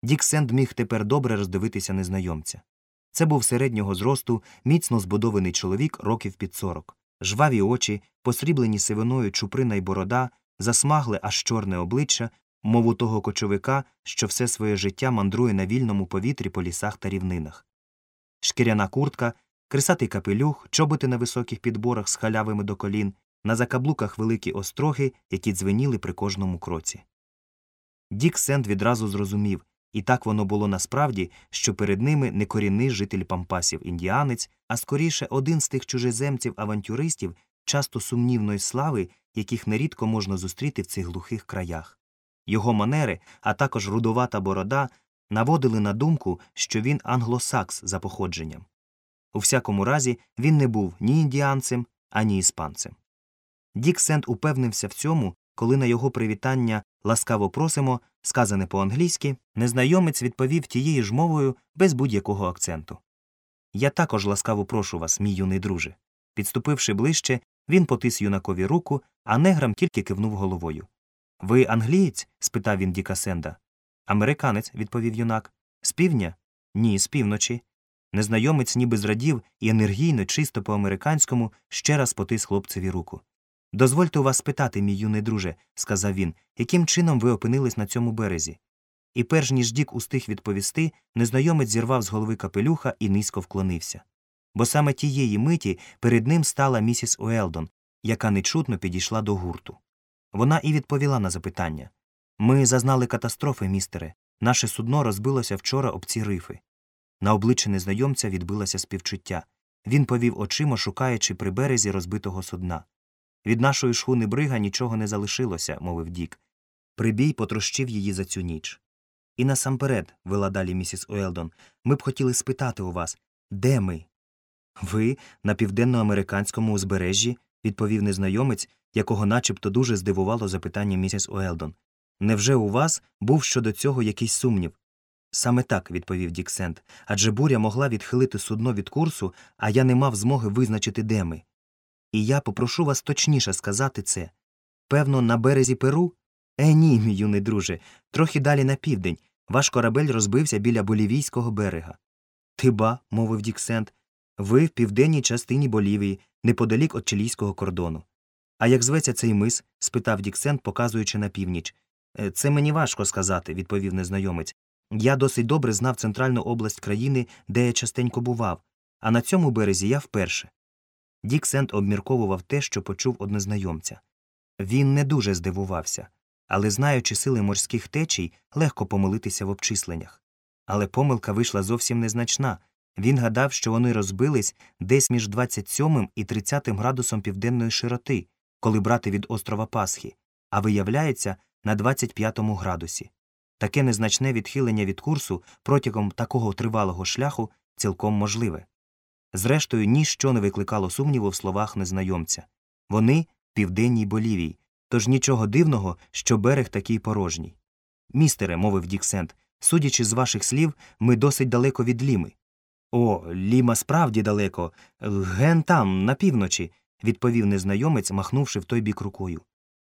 Дік Сенд міг тепер добре роздивитися незнайомця. Це був середнього зросту, міцно збудований чоловік років під 40. Жваві очі, посріблені сивиною чуприна й борода, засмагле аж чорне обличчя, мов у того кочовика, що все своє життя мандрує на вільному повітрі по лісах та рівнинах. Шкіряна куртка, крисатий капелюх, чоботи на високих підборах з халявими до колін, на закаблуках великі остроги, які дзвеніли при кожному кроці. Дік Сенд відразу зрозумів, і так воно було насправді, що перед ними не корінний житель Пампасів-індіанець, а скоріше один з тих чужеземців-авантюристів, часто сумнівної слави, яких нерідко можна зустріти в цих глухих краях. Його манери, а також рудовата борода, наводили на думку, що він англосакс за походженням. У всякому разі, він не був ні індіанцем, ані іспанцем. Дік Сенд упевнився в цьому, коли на його привітання «ласкаво просимо», сказане по-англійськи, незнайомець відповів тією ж мовою без будь-якого акценту. «Я також ласкаво прошу вас, мій юний друже». Підступивши ближче, він потис юнакові руку, а неграм тільки кивнув головою. «Ви англієць?» – спитав він Діка Сенда. «Американець», – відповів юнак. «З півдня?» «Ні, з півночі». Незнайомець ніби зрадів і енергійно, чисто по-американському, ще раз потис хлопцеві руку. «Дозвольте у вас спитати, мій юний друже», – сказав він, – «яким чином ви опинились на цьому березі?» І перш ніж Дік устиг відповісти, незнайомець зірвав з голови капелюха і низько вклонився. Бо саме тієї миті перед ним стала місіс Уелдон, яка нечутно підійшла до гурту. Вона і відповіла на запитання. «Ми зазнали катастрофи, містере. Наше судно розбилося вчора об ці рифи». На обличчі незнайомця відбилося співчуття. Він повів очима, шукаючи при березі розбитого судна. «Від нашої шхуни брига нічого не залишилося», – мовив Дік. «Прибій потрощив її за цю ніч». «І насамперед», – вела далі місіс Уелдон, – «ми б хотіли спитати у вас, де ми?» «Ви на південноамериканському узбережжі», – відповів незнайомець, якого начебто дуже здивувало запитання місіс Уелдон. «Невже у вас був щодо цього якийсь сумнів?» «Саме так», – відповів Дік Сенд, – «адже буря могла відхилити судно від курсу, а я не мав змоги визначити, де ми. І я попрошу вас точніше сказати це. Певно, на березі Перу?» Ні, мій юний друже, трохи далі на південь. Ваш корабель розбився біля Болівійського берега». «Ти ба», – мовив Дік Сенд, – «ви в південній частині Болівії, неподалік від чилійського кордону». «А як зветься цей мис?» – спитав Дік Сенд, показуючи на північ. «Це мені важко сказати», – відповів незнайомець. «Я досить добре знав центральну область країни, де я частенько бував, а на цьому березі я вперше». Дік Сенд обмірковував те, що почув од незнайомця. Він не дуже здивувався, але, знаючи сили морських течій, легко помилитися в обчисленнях. Але помилка вийшла зовсім незначна. Він гадав, що вони розбились десь між 27 і 30 градусом південної широти, коли брати від острова Пасхи, а виявляється на 25 градусі. Таке незначне відхилення від курсу протягом такого тривалого шляху цілком можливе. Зрештою, ніщо не викликало сумніву в словах незнайомця. Вони – в південній Болівії, тож нічого дивного, що берег такий порожній. «Містере», – мовив Дік Сенд, – «судячи з ваших слів, ми досить далеко від Ліми». «О, Ліма справді далеко. Ген там, на півночі», – відповів незнайомець, махнувши в той бік рукою.